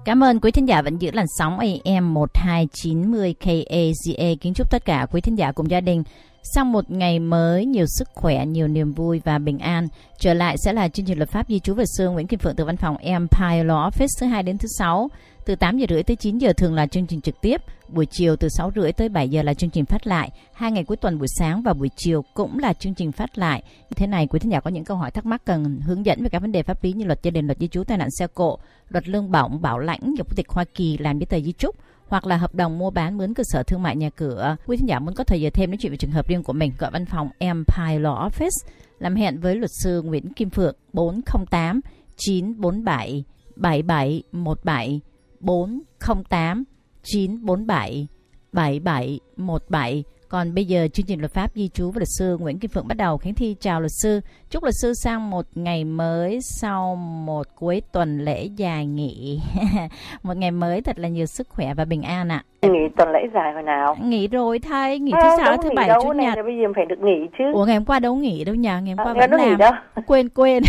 Cảm ơn quý thính giả vẫn giữ làn sóng AM 1290 KAZA. Kính chúc tất cả quý thính giả cùng gia đình sau một ngày mới nhiều sức khỏe, nhiều niềm vui và bình an. Trở lại sẽ là chương trình luật pháp di trú về xương Nguyễn Kim Phượng từ văn phòng Empire Law Office thứ 2 đến thứ 6. Từ 8 giờ rưỡi tới 9 giờ thường là chương trình trực tiếp. Buổi chiều từ 6 rưỡi tới 7 giờ là chương trình phát lại. 2 ngày cuối tuần buổi sáng và buổi chiều cũng là chương trình phát lại. Thế này, quý thính giả có những câu hỏi thắc mắc cần hướng dẫn về các vấn đề pháp lý như luật gia đình, luật di trú, tai nạn xe cộ, luật lương bổng, bảo lãnh, nhập quốc tịch Hoa Kỳ, làm giấy tờ di trúc, hoặc là hợp đồng mua bán mướn cơ sở thương mại nhà cửa. Quý thính giả muốn có thời giờ thêm nói chuyện về trường hợp riêng của mình, gọi văn phòng Empire Law Office, làm hẹn với luật sư Nguyễn Kim Phượng 408 947 7717 408 947 7717. Còn bây giờ chương trình luật pháp di trú với luật sư Nguyễn Kim Phượng bắt đầu. Khánh Thi chào luật sư. Chúc luật sư sang một ngày mới sau một cuối tuần lễ dài nghỉ. Một ngày mới thật là nhiều sức khỏe và bình an ạ. Nghỉ tuần lễ dài hồi nào? Nghỉ rồi thầy, nghỉ thứ sáu, thứ bảy, chủ nhật. Bây giờ phải được nghỉ chứ. Ủa ngày hôm qua đâu nghỉ đâu nhờ, ngày hôm qua vẫn làm. Đâu. Quên.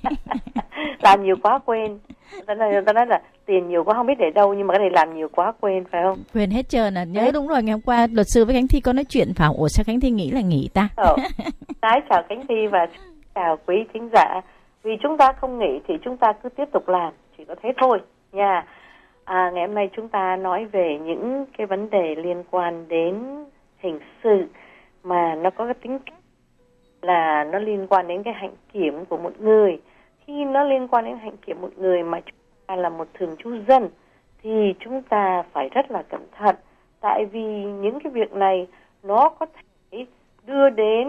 Làm nhiều quá quên. Ta nói là tiền nhiều quá không biết để đâu, nhưng mà cái này làm nhiều quá quên, phải không? Quên hết trơn à. Nhớ đấy. Đúng rồi, ngày hôm qua luật sư với Khánh Thi có nói chuyện phải. Ủa sao Khánh Thi nghĩ là nghỉ ta? Chào Khánh Thi và chào quý thính giả. Vì chúng ta không nghỉ thì chúng ta cứ tiếp tục làm, chỉ có thế thôi nha. Ngày hôm nay chúng ta nói về những cái vấn đề liên quan đến hình sự mà nó có cái tính là nó liên quan đến cái hạnh kiểm của một người. Khi nó liên quan đến hạnh kiểm một người mà chúng ta là một thường trú dân thì chúng ta phải rất là cẩn thận, tại vì những cái việc này nó có thể đưa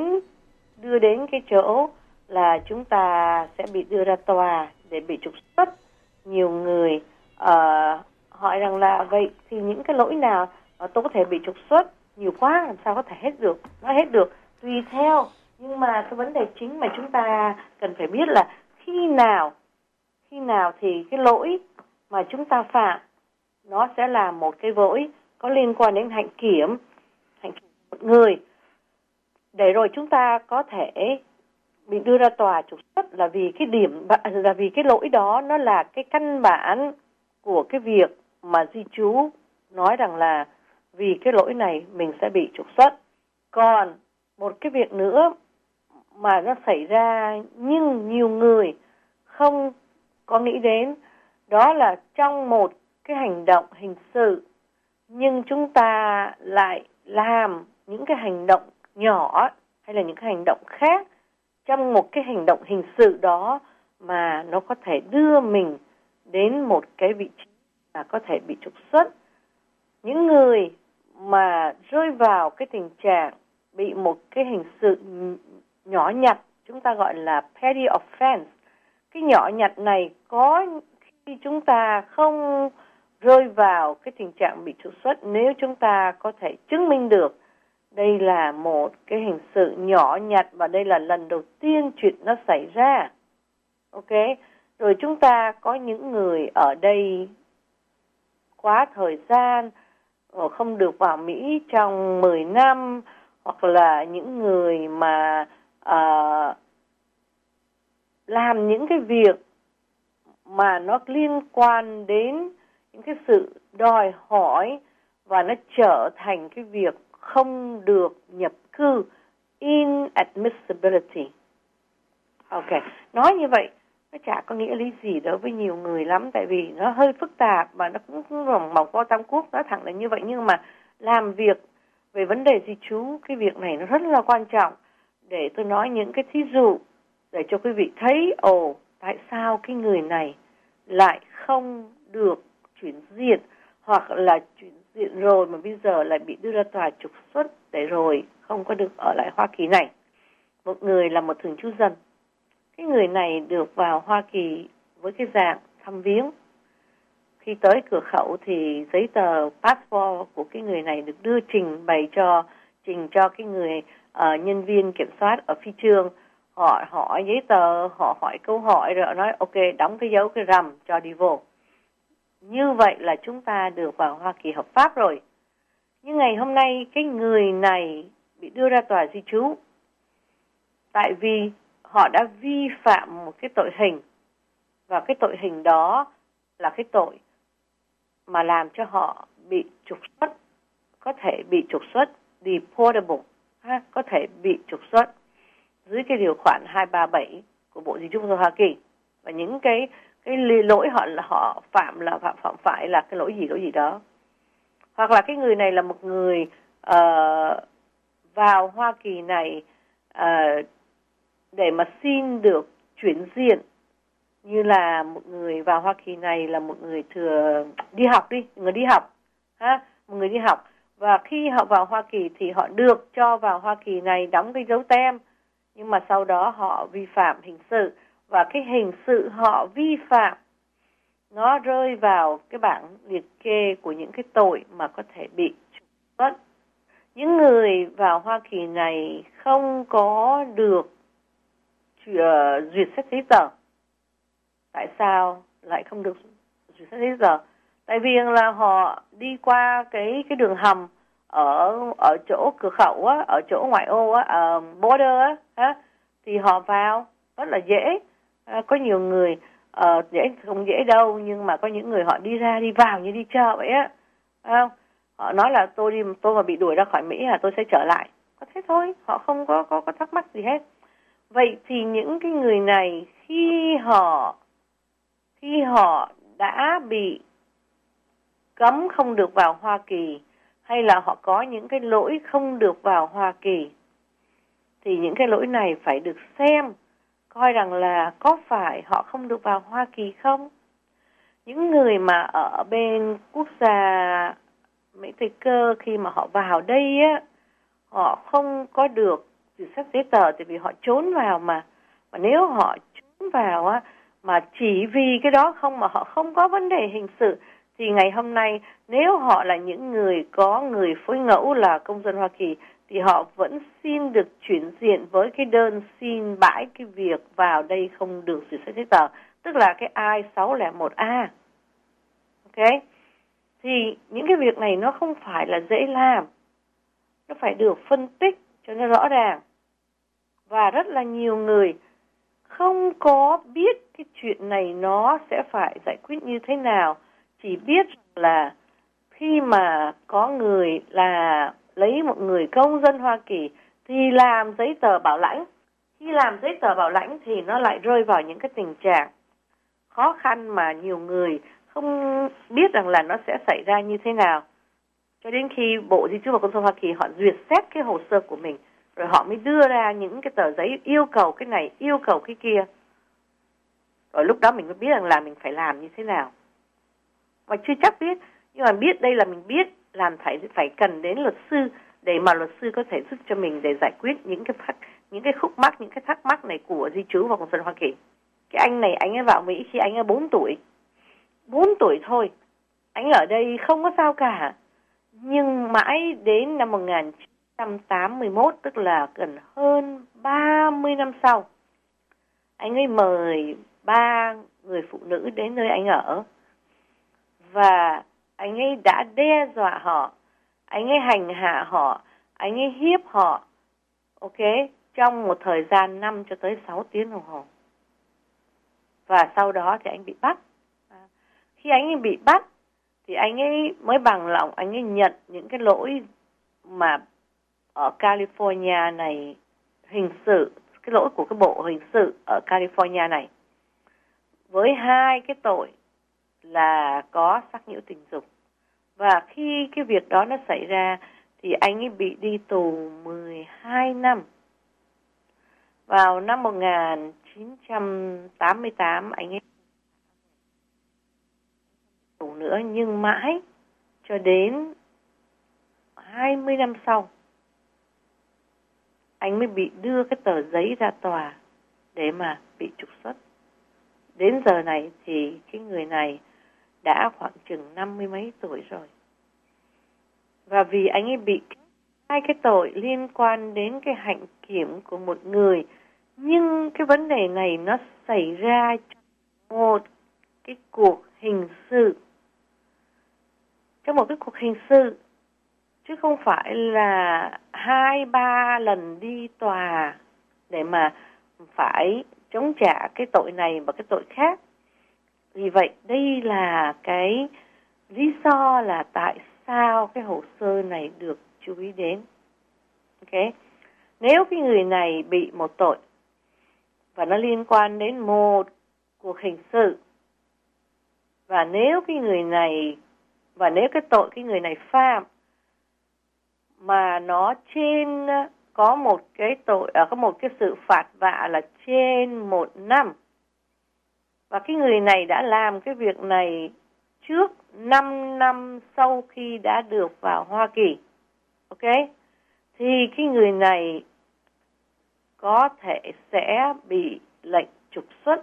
đến cái chỗ là chúng ta sẽ bị đưa ra tòa để bị trục xuất. Nhiều người hỏi rằng là vậy thì những cái lỗi nào tôi có thể bị trục xuất? Nhiều quá làm sao có thể hết được? Nói hết được tùy theo, nhưng mà cái vấn đề chính mà chúng ta cần phải biết là khi nào thì cái lỗi mà chúng ta phạm nó sẽ là một cái lỗi có liên quan đến hạnh kiểm một người, để rồi chúng ta có thể bị đưa ra tòa trục xuất là vì cái lỗi đó nó là cái căn bản của cái việc mà di trú nói rằng là vì cái lỗi này mình sẽ bị trục xuất. Còn một cái việc nữa mà nó xảy ra nhưng nhiều người không có nghĩ đến, đó là trong một cái hành động hình sự nhưng chúng ta lại làm những cái hành động nhỏ hay là những cái hành động khác trong một cái hành động hình sự đó mà nó có thể đưa mình đến một cái vị trí mà có thể bị trục xuất. Những người mà rơi vào cái tình trạng bị một cái hình sự nhỏ nhặt, chúng ta gọi là petty offense. Cái nhỏ nhặt này có khi chúng ta không rơi vào cái tình trạng bị trục xuất nếu chúng ta có thể chứng minh được đây là một cái hình sự nhỏ nhặt và đây là lần đầu tiên chuyện nó xảy ra. Ok, rồi chúng ta có những người ở đây quá thời gian, không được vào Mỹ trong 10 năm, hoặc là những người mà làm những cái việc mà nó liên quan đến những cái sự đòi hỏi và nó trở thành cái việc không được nhập cư, inadmissibility. Ok, nói như vậy nó chả có nghĩa lý gì đối với nhiều người lắm, tại vì nó hơi phức tạp và nó cũng mỏng vo tam quốc, nói thẳng là như vậy. Nhưng mà làm việc về vấn đề di trú, cái việc này nó rất là quan trọng. Để tôi nói những cái thí dụ để cho quý vị thấy tại sao cái người này lại không được chuyển diện, hoặc là chuyển diện rồi mà bây giờ lại bị đưa ra tòa trục xuất để rồi không có được ở lại Hoa Kỳ này. Một người là một thường trú dân. Cái người này được vào Hoa Kỳ với cái dạng thăm viếng. Khi tới cửa khẩu thì giấy tờ passport của cái người này được đưa trình cho cái người nhân viên kiểm soát ở phi trường. Họ hỏi giấy tờ, họ hỏi câu hỏi rồi họ nói ok, đóng cái dấu cái rằm cho đi vô. Như vậy là chúng ta được vào Hoa Kỳ hợp pháp rồi. Nhưng ngày hôm nay cái người này bị đưa ra tòa di trú tại vì họ đã vi phạm một cái tội hình, và cái tội hình đó là cái tội mà làm cho họ bị trục xuất, có thể bị trục xuất, deportable, có thể bị trục xuất dưới cái điều khoản 237 của Bộ Di trú Quốc gia Hoa Kỳ. Và những cái lỗi họ phạm phải là cái lỗi gì đó. Hoặc là cái người này là một người vào Hoa Kỳ này để mà xin được chuyển diện, như là một người vào Hoa Kỳ này là một người đi học, một người đi học, và khi họ vào Hoa Kỳ thì họ được cho vào Hoa Kỳ này đóng cái dấu tem, nhưng mà sau đó họ vi phạm hình sự, và cái hình sự họ vi phạm nó rơi vào cái bảng liệt kê của những cái tội mà có thể bị trục xuất. Những người vào Hoa Kỳ này không có được duyệt xét giấy tờ. Tại sao lại không được duyệt xét giấy tờ? Tại vì là họ đi qua cái đường hầm ở chỗ cửa khẩu á, ở chỗ ngoại ô á, border á, thì họ vào rất là dễ. Có nhiều người không dễ đâu, nhưng mà có những người họ đi ra đi vào như đi chợ vậy á. Họ nói là tôi mà bị đuổi ra khỏi Mỹ tôi sẽ trở lại. Có thế thôi, họ không có thắc mắc gì hết. Vậy thì những cái người này khi họ đã bị cấm không được vào Hoa Kỳ, hay là họ có những cái lỗi không được vào Hoa Kỳ, thì những cái lỗi này phải được xem coi rằng là có phải họ không được vào Hoa Kỳ không. Những người mà ở bên quốc gia Mỹ Tây Cơ khi mà họ vào đây á, họ không có được duyệt xét giấy tờ, tại vì họ trốn vào mà nếu họ trốn vào á, mà chỉ vì cái đó không mà họ không có vấn đề hình sự, thì ngày hôm nay nếu họ là những người có người phối ngẫu là công dân Hoa Kỳ, thì họ vẫn xin được chuyển diện với cái đơn xin bãi cái việc vào đây không được duyệt xét giấy tờ, tức là cái I-601A. Ok? Thì những cái việc này nó không phải là dễ làm, nó phải được phân tích cho nó rõ ràng. Và rất là nhiều người không có biết cái chuyện này nó sẽ phải giải quyết như thế nào, chỉ biết là khi mà có người là lấy một người công dân Hoa Kỳ thì làm giấy tờ bảo lãnh. Khi làm giấy tờ bảo lãnh thì nó lại rơi vào những cái tình trạng khó khăn mà nhiều người không biết rằng là nó sẽ xảy ra như thế nào. Cho đến khi Bộ Di trú và Công dân Hoa Kỳ họ duyệt xét cái hồ sơ của mình, rồi họ mới đưa ra những cái tờ giấy yêu cầu cái này, yêu cầu cái kia. Rồi lúc đó mình mới biết rằng là mình phải làm như thế nào. Và chưa chắc biết, nhưng mà biết đây là mình biết, làm phải cần đến luật sư để mà luật sư có thể giúp cho mình để giải quyết những cái khúc mắc, những cái thắc mắc này của di trú và công dân Hoa Kỳ. Cái anh này anh ấy vào Mỹ khi anh ấy 4 tuổi. 4 tuổi thôi. Anh ở đây không có sao cả. Nhưng mãi đến năm 1981, tức là gần hơn 30 năm sau, anh ấy mời 3 người phụ nữ đến nơi anh ở. Và anh ấy đã đe dọa họ, anh ấy hành hạ họ, anh ấy hiếp họ, ok, trong một thời gian 5 cho tới 6 tiếng đồng hồ. Và sau đó thì anh bị bắt. Khi anh ấy bị bắt thì anh ấy mới bằng lòng anh ấy nhận những cái lỗi mà ở California này hình sự, cái lỗi của cái bộ hình sự ở California này, với 2 cái tội là có sắc nhiễu tình dục. Và khi cái việc đó nó xảy ra thì anh ấy bị đi tù 12 năm. Vào năm 1988 anh ấy tù nữa, nhưng mãi cho đến 20 năm sau anh mới bị đưa cái tờ giấy ra tòa để mà bị trục xuất. Đến giờ này thì cái người này đã khoảng chừng 50 mấy tuổi rồi. Và vì anh ấy bị 2 cái tội liên quan đến cái hạnh kiểm của một người, nhưng cái vấn đề này nó xảy ra trong một cái cuộc hình sự. Trong một cái cuộc hình sự, chứ không phải là 2-3 lần đi tòa để mà phải chống trả cái tội này và cái tội khác. Vì vậy đây là cái lý do là tại sao cái hồ sơ này được chú ý đến. Ok, nếu cái người này bị một tội và nó liên quan đến một cuộc hình sự, và nếu cái tội cái người này phạm mà nó có một cái sự phạt vạ là trên 1 năm, và cái người này đã làm cái việc này trước 5 năm sau khi đã được vào Hoa Kỳ, ok, thì cái người này có thể sẽ bị lệnh trục xuất.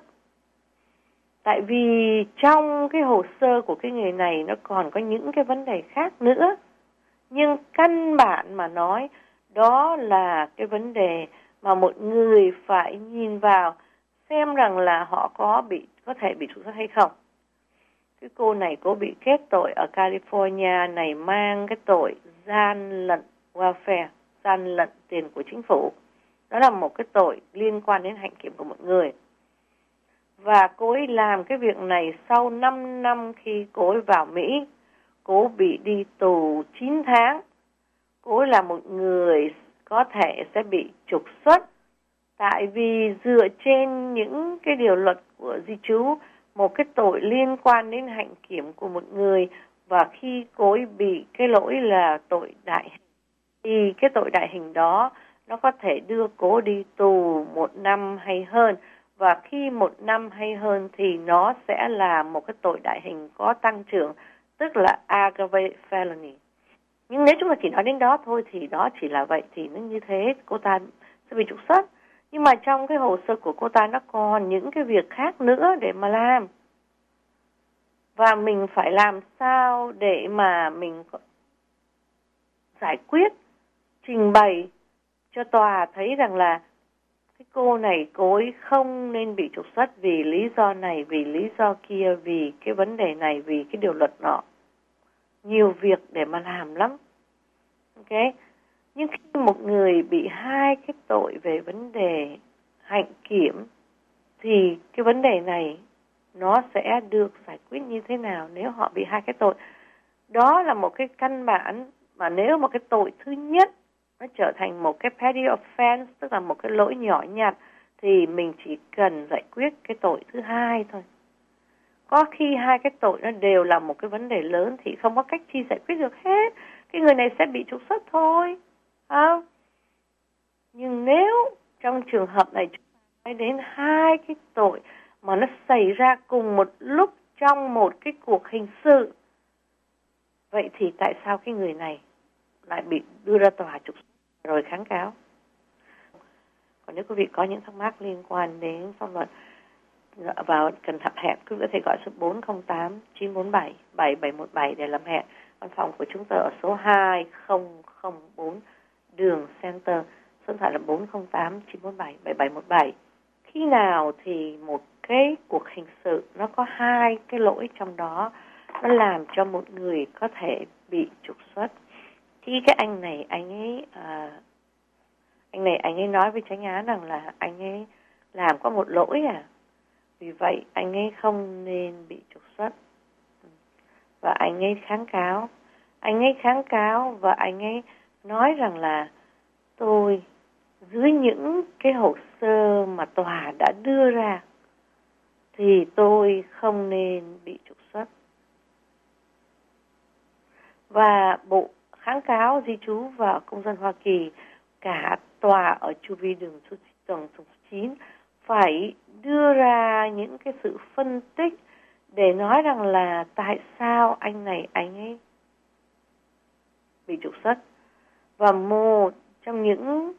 Tại vì trong cái hồ sơ của cái người này nó còn có những cái vấn đề khác nữa. Nhưng căn bản mà nói, đó là cái vấn đề mà một người phải nhìn vào xem rằng là họ có thể bị trục xuất hay không. Cái cô này cô bị kết tội ở California này mang cái tội gian lận welfare, gian lận tiền của chính phủ. Đó là một cái tội liên quan đến hạnh kiểm của một người. Và cô ấy làm cái việc này sau 5 năm khi cô ấy vào Mỹ. Cô bị đi tù 9 tháng. Cô ấy là một người có thể sẽ bị trục xuất. Tại vì dựa trên những cái điều luật của di trú, một cái tội liên quan đến hạnh kiểm của một người, và khi cô ấy bị cái lỗi là tội đại hình, thì cái tội đại hình đó nó có thể đưa cô đi tù 1 năm hay hơn. Và khi 1 năm hay hơn thì nó sẽ là một cái tội đại hình có tăng trưởng, tức là aggravated felony. Nhưng nếu chúng ta chỉ nói đến đó thôi thì đó chỉ là vậy, thì nó như thế cô ta sẽ bị trục xuất. Nhưng mà trong cái hồ sơ của cô ta nó còn những cái việc khác nữa để mà làm. Và mình phải làm sao để mà mình giải quyết, trình bày cho tòa thấy rằng là cái cô này cô ấy không nên bị trục xuất vì lý do này, vì lý do kia, vì cái vấn đề này, vì cái điều luật nọ. Nhiều việc để mà làm lắm. Ok? Nhưng khi một người bị 2 cái tội về vấn đề hạnh kiểm thì cái vấn đề này nó sẽ được giải quyết như thế nào nếu họ bị 2 cái tội. Đó là một cái căn bản mà nếu một cái tội thứ nhất nó trở thành một cái petty offense, tức là một cái lỗi nhỏ nhặt, thì mình chỉ cần giải quyết cái tội thứ hai thôi. Có khi 2 cái tội nó đều là một cái vấn đề lớn thì không có cách chi giải quyết được hết. Cái người này sẽ bị trục xuất thôi. Nhưng nếu trong trường hợp này chúng ta nói đến 2 cái tội mà nó xảy ra cùng một lúc trong một cái cuộc hình sự, vậy thì tại sao cái người này lại bị đưa ra tòa trục xuất rồi kháng cáo? Còn nếu quý vị có những thắc mắc liên quan đến pháp luật vào cần hẹn, quý vị có thể gọi số 408-947-7717 để làm hẹn. Văn phòng của chúng tôi ở số 2004 đường Center, số điện thoại là 408-947-7717. Khi nào thì một cái cuộc hình sự nó có 2 cái lỗi trong đó, nó làm cho một người có thể bị trục xuất. Khi cái anh này anh ấy nói với chánh án rằng là anh ấy làm có một lỗi vì vậy anh ấy không nên bị trục xuất. Và anh ấy kháng cáo và anh ấy nói rằng là tôi dưới những cái hồ sơ mà tòa đã đưa ra thì tôi không nên bị trục xuất. Và Bộ kháng cáo di trú và công dân Hoa Kỳ, cả tòa ở chu vi đường số 9 phải đưa ra những cái sự phân tích để nói rằng là tại sao anh ấy bị trục xuất. Và một trong những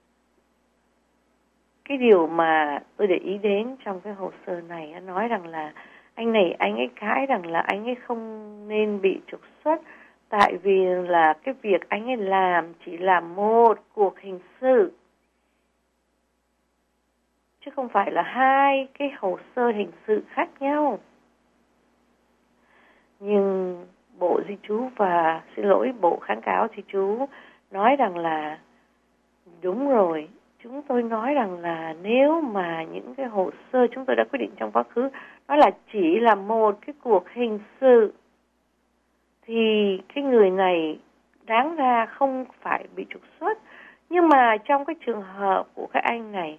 cái điều mà tôi để ý đến trong cái hồ sơ này nói rằng là anh ấy cãi rằng là anh ấy không nên bị trục xuất tại vì là cái việc anh ấy làm chỉ là một cuộc hình sự chứ không phải là 2 cái hồ sơ hình sự khác nhau. Nhưng Bộ Di trú Bộ kháng cáo di trú nói rằng là đúng rồi, chúng tôi nói rằng là nếu mà những cái hồ sơ chúng tôi đã quyết định trong quá khứ đó là chỉ là một cái cuộc hình sự thì cái người này đáng ra không phải bị trục xuất. Nhưng mà trong cái trường hợp của các anh này,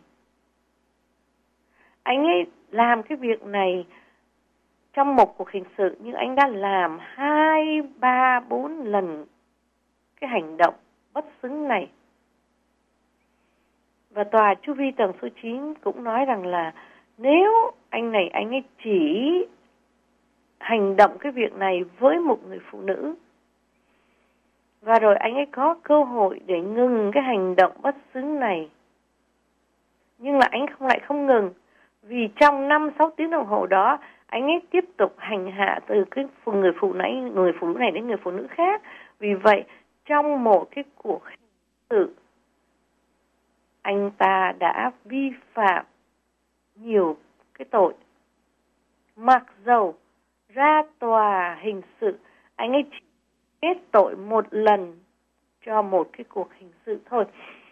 anh ấy làm cái việc này trong một cuộc hình sự, nhưng anh đã làm 2, 3, 4 lần cái hành động bất xứng này. Và tòa chu vi tầng số 9 cũng nói rằng là nếu anh ấy chỉ hành động cái việc này với một người phụ nữ, và rồi anh ấy có cơ hội để ngừng cái hành động bất xứng này, nhưng là anh lại không ngừng, vì trong 5-6 tiếng đồng hồ đó anh ấy tiếp tục hành hạ từ cái người phụ nữ này đến người phụ nữ khác. Vì vậy trong một cái cuộc hình sự, anh ta đã vi phạm nhiều cái tội. Mặc dầu ra tòa hình sự, anh ấy chỉ kết tội một lần cho một cái cuộc hình sự thôi.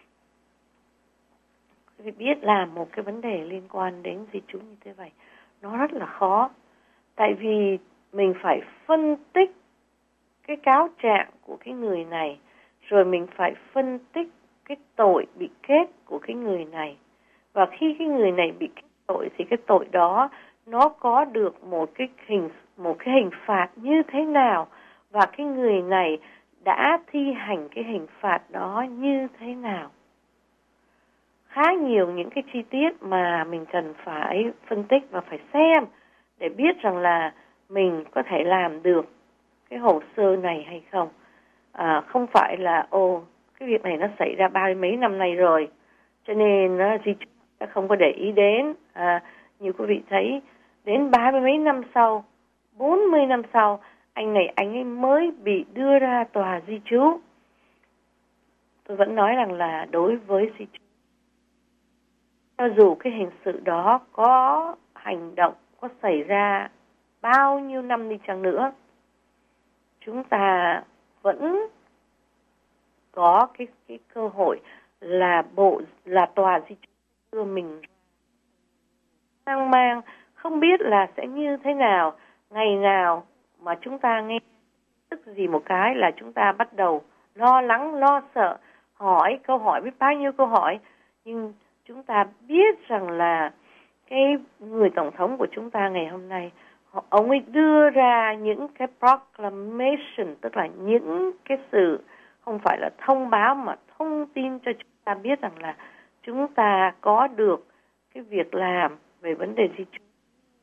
Vì biết là một cái vấn đề liên quan đến di trú như thế vậy, nó rất là khó. Tại vì mình phải phân tích cái cáo trạng của cái người này, rồi mình phải phân tích cái tội bị kết của cái người này. Và khi cái người này bị kết tội thì cái tội đó nó có được một cái hình phạt như thế nào, và cái người này đã thi hành cái hình phạt đó như thế nào. Khá nhiều những cái chi tiết mà mình cần phải phân tích và phải xem để biết rằng là mình có thể làm được cái hồ sơ này hay không. Không phải là cái việc này nó xảy ra 30 mấy năm nay rồi, cho nên di trú đã không có để ý đến. Như quý vị thấy, đến 30 mấy năm sau, 40 năm sau, anh ấy mới bị đưa ra tòa di trú. Tôi vẫn nói rằng là đối với di trú, cho dù cái hình sự đó có hành động, có xảy ra bao nhiêu năm đi chăng nữa, chúng ta vẫn có cái cơ hội là tòa di trú đưa mình hoang mang, không biết là sẽ như thế nào. Ngày nào mà chúng ta nghe tức gì một cái là chúng ta bắt đầu lo lắng, lo sợ, hỏi câu hỏi, biết bao nhiêu câu hỏi. Nhưng chúng ta biết rằng là cái người tổng thống của chúng ta ngày hôm nay, ông ấy đưa ra những cái proclamation, tức là những cái sự không phải là thông báo mà thông tin cho chúng ta biết rằng là chúng ta có được cái việc làm về vấn đề di trú.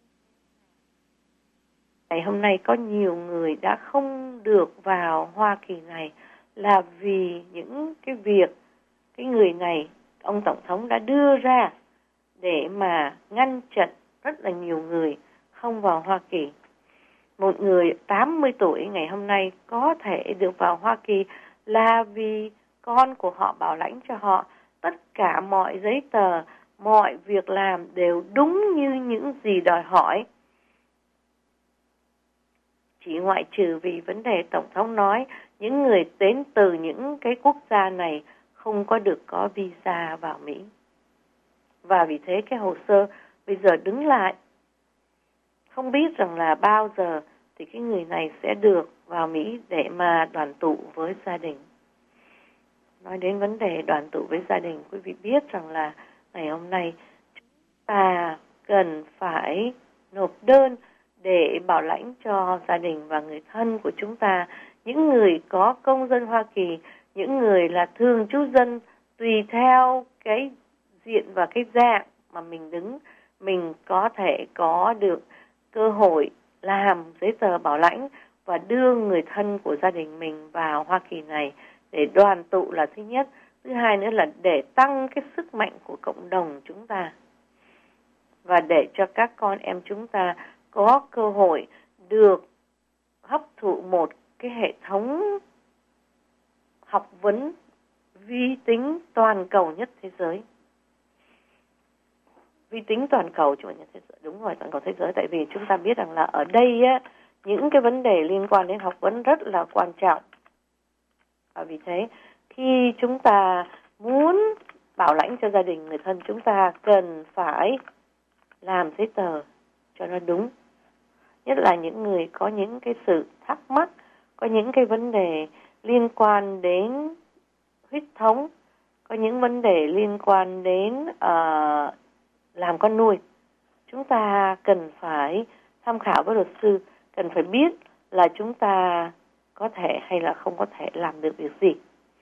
Ngày hôm nay có nhiều người đã không được vào Hoa Kỳ này là vì những cái việc cái người này, ông tổng thống đã đưa ra để mà ngăn chặn rất là nhiều người không vào Hoa Kỳ. Một người 80 tuổi ngày hôm nay có thể được vào Hoa Kỳ là vì con của họ bảo lãnh cho họ. Tất cả mọi giấy tờ, mọi việc làm đều đúng như những gì đòi hỏi. Chỉ ngoại trừ vì vấn đề Tổng thống nói những người đến từ những cái quốc gia này không có được có visa vào Mỹ. Và vì thế cái hồ sơ bây giờ đứng lại. Không biết rằng là bao giờ thì cái người này sẽ được vào Mỹ để mà đoàn tụ với gia đình. Nói đến vấn đề đoàn tụ với gia đình, quý vị biết rằng là ngày hôm nay chúng ta cần phải nộp đơn để bảo lãnh cho gia đình và người thân của chúng ta, những người có công dân Hoa Kỳ, những người là thường trú dân, tùy theo cái diện và cái dạng mà mình đứng, mình có thể có được cơ hội làm giấy tờ bảo lãnh và đưa người thân của gia đình mình vào Hoa Kỳ này để đoàn tụ là thứ nhất. Thứ hai nữa là để tăng cái sức mạnh của cộng đồng chúng ta và để cho các con em chúng ta có cơ hội được hấp thụ một cái hệ thống học vấn vi tính toàn cầu nhất thế giới. Vi tính toàn cầu chứ không phải thế giới. Đúng rồi, toàn cầu thế giới. Tại vì chúng ta biết rằng là ở đây á, những cái vấn đề liên quan đến học vấn rất là quan trọng. Và vì thế khi chúng ta muốn bảo lãnh cho gia đình người thân, chúng ta cần phải làm giấy tờ cho nó đúng. Nhất là những người có những cái sự thắc mắc có những cái vấn đề liên quan đến huyết thống, có những vấn đề liên quan đến làm con nuôi. Chúng ta cần phải tham khảo với luật sư, cần phải biết là chúng ta có thể hay là không có thể làm được việc gì.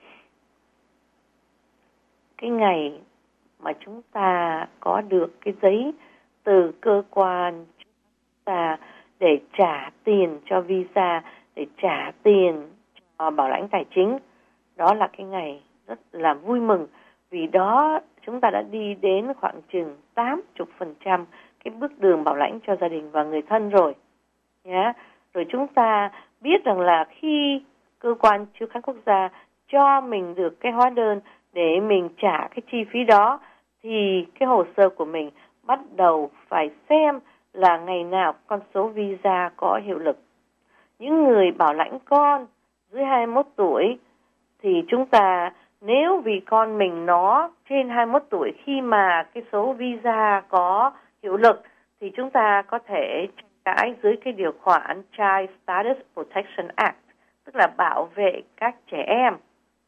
Cái ngày mà chúng ta có được cái giấy từ cơ quan chúng ta để trả tiền cho visa, để trả tiền cho bảo lãnh tài chính, đó là cái ngày rất là vui mừng, vì đó chúng ta đã đi đến khoảng chừng 80% cái bước đường bảo lãnh cho gia đình và người thân rồi. Nhá. Rồi chúng ta biết rằng là khi cơ quan chiếu khám quốc gia cho mình được cái hóa đơn để mình trả cái chi phí đó, thì cái hồ sơ của mình bắt đầu phải xem là ngày nào con số visa có hiệu lực. Những người bảo lãnh con dưới 21 tuổi thì chúng ta, nếu vì con mình nó trên 21 tuổi khi mà cái số visa có hiệu lực, thì chúng ta có thể cái dưới cái điều khoản Child Status Protection Act, tức là bảo vệ các trẻ em.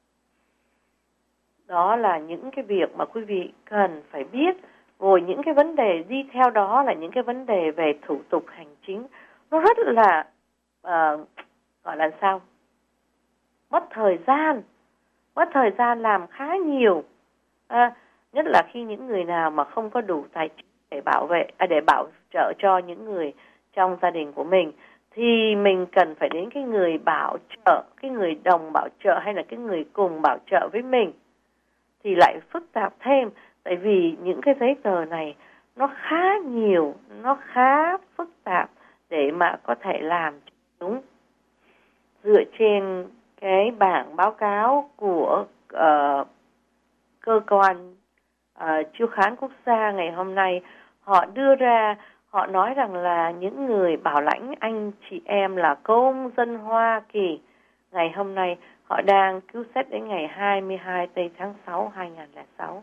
Đó là những cái việc mà quý vị cần phải biết. Rồi những cái vấn đề đi theo đó là những cái vấn đề về thủ tục hành chính. Nó rất là gọi là sao? Mất thời gian làm khá nhiều. Nhất là khi những người nào mà không có đủ tài chính để bảo trợ cho những người trong gia đình của mình, thì mình cần phải đến cái người bảo trợ, cái người đồng bảo trợ hay là cái người cùng bảo trợ với mình, thì lại phức tạp thêm. Tại vì những cái giấy tờ này nó khá nhiều, nó khá phức tạp để mà có thể làm đúng. Dựa trên cái bảng báo cáo của cơ quan chiếu khám quốc gia ngày hôm nay, họ đưa ra, họ nói rằng là những người bảo lãnh anh chị em là công dân Hoa Kỳ ngày hôm nay họ đang cứu xét đến ngày 22 tây tháng 6 2006.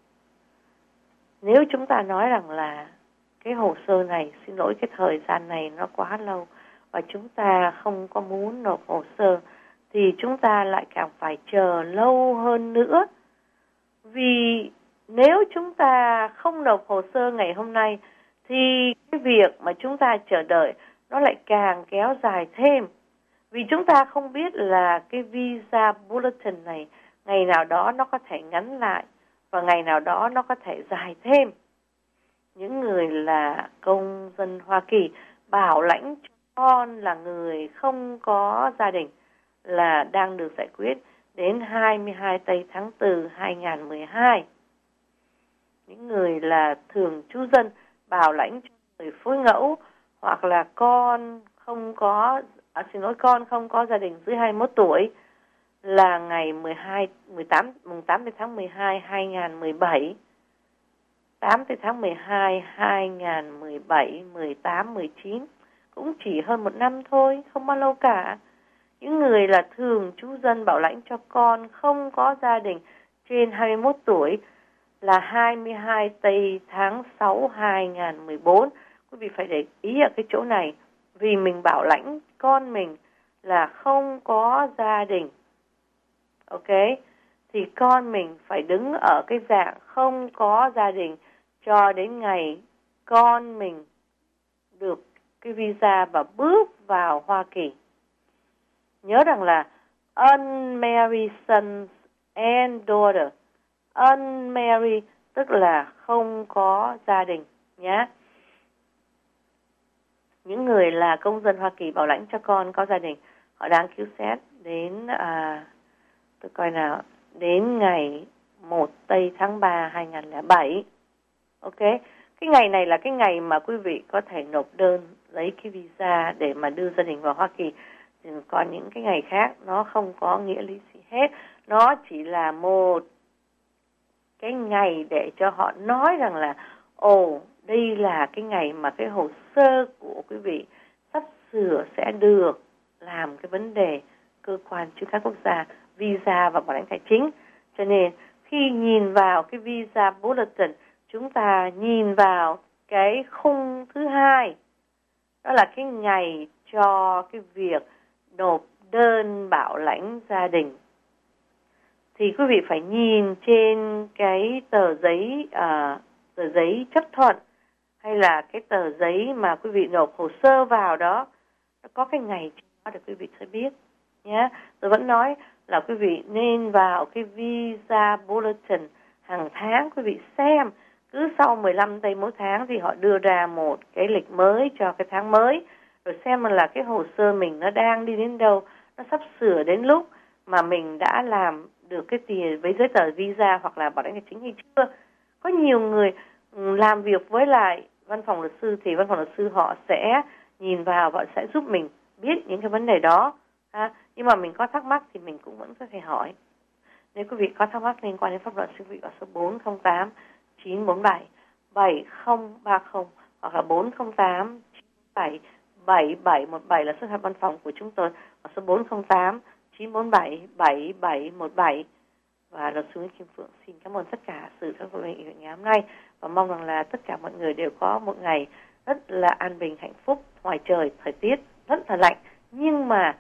Nếu chúng ta nói rằng là cái hồ sơ này, xin lỗi, cái thời gian này nó quá lâu và chúng ta không có muốn nộp hồ sơ, thì chúng ta lại càng phải chờ lâu hơn nữa. Vì nếu chúng ta không nộp hồ sơ ngày hôm nay thì cái việc mà chúng ta chờ đợi nó lại càng kéo dài thêm. Vì chúng ta không biết là cái visa bulletin này ngày nào đó nó có thể ngắn lại và ngày nào đó nó có thể dài thêm. Những người là công dân Hoa Kỳ bảo lãnh cho con là người không có gia đình là đang được giải quyết đến 22 tây tháng 4 2012. Những người là thường trú dân bảo lãnh cho người phối ngẫu hoặc là con không có gia đình dưới 21 tuổi là ngày 8 tháng 12 2017. 8 tháng 12 2017, 18, 19 cũng chỉ hơn một năm thôi, không bao lâu cả. Những người là thường trú dân bảo lãnh cho con không có gia đình trên 21 tuổi là 22 tây tháng 6 2014. Quý vị phải để ý ở cái chỗ này, vì mình bảo lãnh con mình là không có gia đình. Ok? Thì con mình phải đứng ở cái dạng không có gia đình cho đến ngày con mình được cái visa và bước vào Hoa Kỳ. Nhớ rằng là unmarried sons and daughter. Unmarried tức là không có gia đình nhé. Những người là công dân Hoa Kỳ bảo lãnh cho con có gia đình, họ đang cứu xét đến tôi coi nào, đến ngày 1 tây tháng 3 2007. Ok, cái ngày này là cái ngày mà quý vị có thể nộp đơn lấy cái visa để mà đưa gia đình vào Hoa Kỳ. Còn những cái ngày khác nó không có nghĩa lý gì hết, nó chỉ là một cái ngày để cho họ nói rằng là đây là cái ngày mà cái hồ sơ của quý vị sắp sửa sẽ được làm cái vấn đề cơ quan chiếu khám quốc gia, visa và bảo lãnh tài chính. Cho nên khi nhìn vào cái visa bulletin, chúng ta nhìn vào cái khung thứ hai, đó là cái ngày cho cái việc nộp đơn bảo lãnh gia đình thì quý vị phải nhìn trên cái tờ giấy chấp thuận hay là cái tờ giấy mà quý vị nộp hồ sơ vào đó, nó có cái ngày đó để quý vị sẽ biết nhé. Tôi vẫn nói là quý vị nên vào cái visa bulletin hàng tháng, quý vị xem cứ sau 15 giây mỗi tháng thì họ đưa ra một cái lịch mới cho cái tháng mới, rồi xem là cái hồ sơ mình nó đang đi đến đâu, nó sắp sửa đến lúc mà mình đã làm được cái tiền với giấy tờ visa hoặc là bảo lãnh tài chính hay chưa. Có nhiều người làm việc với lại văn phòng luật sư thì văn phòng luật sư họ sẽ nhìn vào và sẽ giúp mình biết những cái vấn đề đó. Nhưng mà mình có thắc mắc thì mình cũng vẫn có thể hỏi. Nếu quý vị có thắc mắc liên quan đến pháp luật, quý vị gọi số 408 947 7030 hoặc là 408 947 7717 là số điện văn phòng của chúng tôi, hoặc số 408 947 7717. Và luật sư Nguyễn Kim Phượng xin cảm ơn tất cả sự theo dõi ngày hôm nay và mong rằng là tất cả mọi người đều có một ngày rất là an bình, hạnh phúc. Ngoài trời thời tiết rất là lạnh nhưng mà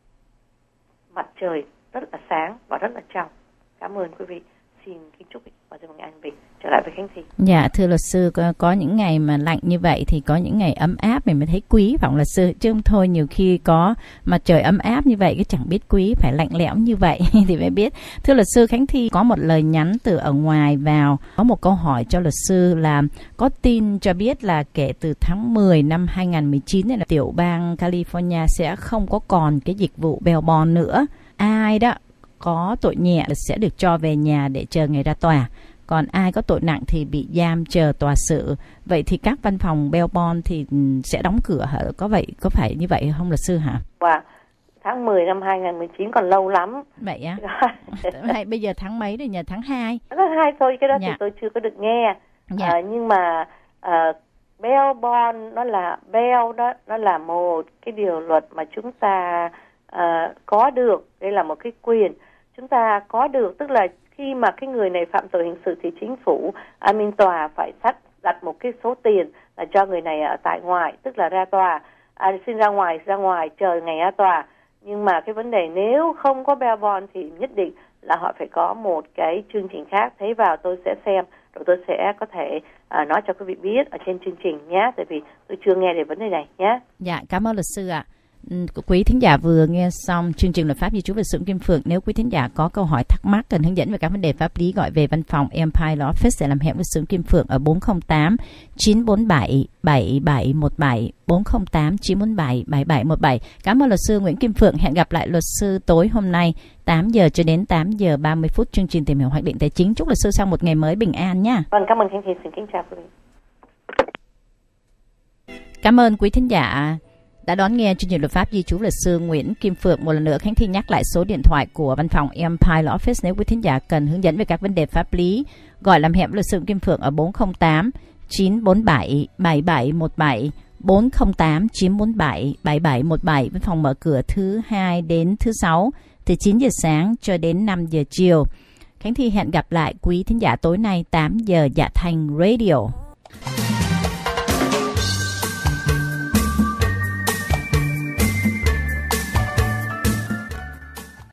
mặt trời rất là sáng và rất là trong. Cảm ơn quý vị. Xin kính chúc và một ngày an bình. Trở lại với Khánh Thi. Dạ, thưa luật sư, có những ngày mà lạnh như vậy thì có những ngày ấm áp mình mới thấy quý, phải không luật sư? Chứ không thôi nhiều khi có mặt trời ấm áp như vậy cái chẳng biết quý, phải lạnh lẽo như vậy thì mới biết. Thưa luật sư, Khánh Thi có một lời nhắn từ ở ngoài vào, có một câu hỏi cho luật sư là có tin cho biết là kể từ tháng 10 năm 2019 này là tiểu bang California sẽ không có còn cái dịch vụ bail bond nữa. Ai đó có tội nhẹ sẽ được cho về nhà để chờ ngày ra tòa. Còn ai có tội nặng thì bị giam chờ tòa xử. Vậy thì các văn phòng bail bond thì sẽ đóng cửa hả? Có phải như vậy không luật sư hả? Wow, tháng 10 năm 2019 còn lâu lắm. Vậy á? Bây giờ tháng mấy rồi nhỉ? Tháng 2? Tháng 2 thôi, cái đó thì tôi chưa có được nghe. Nhưng mà bail bond nó là bail đó, nó là một cái điều luật mà chúng ta có được. Đây là một cái quyền chúng ta có được, tức là khi mà cái người này phạm tội hình sự thì chính phủ tòa phải đặt một cái số tiền là cho người này ở tại ngoại, tức là ra tòa, xin ra ngoài chờ ngày ra tòa. Nhưng mà cái vấn đề nếu không có bail bond thì nhất định là họ phải có một cái chương trình khác. Thấy vào tôi sẽ xem rồi tôi sẽ có thể nói cho quý vị biết ở trên chương trình nhé, tại vì tôi chưa nghe về vấn đề này nhé. Dạ, cảm ơn luật sư ạ. Quý thính giả vừa nghe xong chương trình Luật pháp di trú về sự Kim Phượng. Nếu quý thính giả có câu hỏi thắc mắc cần hướng dẫn về các vấn đề pháp lý, gọi về văn phòng Empire Law Office để làm hẹn với sự Kim Phượng ở 408 947 7717 408 947 7717. Cảm ơn luật sư Nguyễn Kim Phượng. Hẹn gặp lại luật sư tối hôm nay 8 giờ cho đến 8 giờ 30 phút chương trình tìm hiểu hoạch định tài chính. Chúc luật sư sau một ngày mới bình an nha. Vâng, cảm ơn Khánh Thi, xin kính chào quý vị. Cảm ơn quý thính giả đã đón nghe chương trình Luật pháp di trú luật sư Nguyễn Kim Phượng. Một lần nữa Khánh Thi nhắc lại số điện thoại của văn phòng Empire Law Office nếu quý thính giả cần hướng dẫn về các vấn đề pháp lý, gọi làm hẹn luật sư Kim Phượng ở 408 947 7717 408 947 7717. Văn phòng mở cửa thứ 2 đến thứ 6 từ 9 giờ sáng cho đến 5 giờ chiều. Khánh Thi hẹn gặp lại quý thính giả tối nay 8 giờ Dạ Thanh Radio.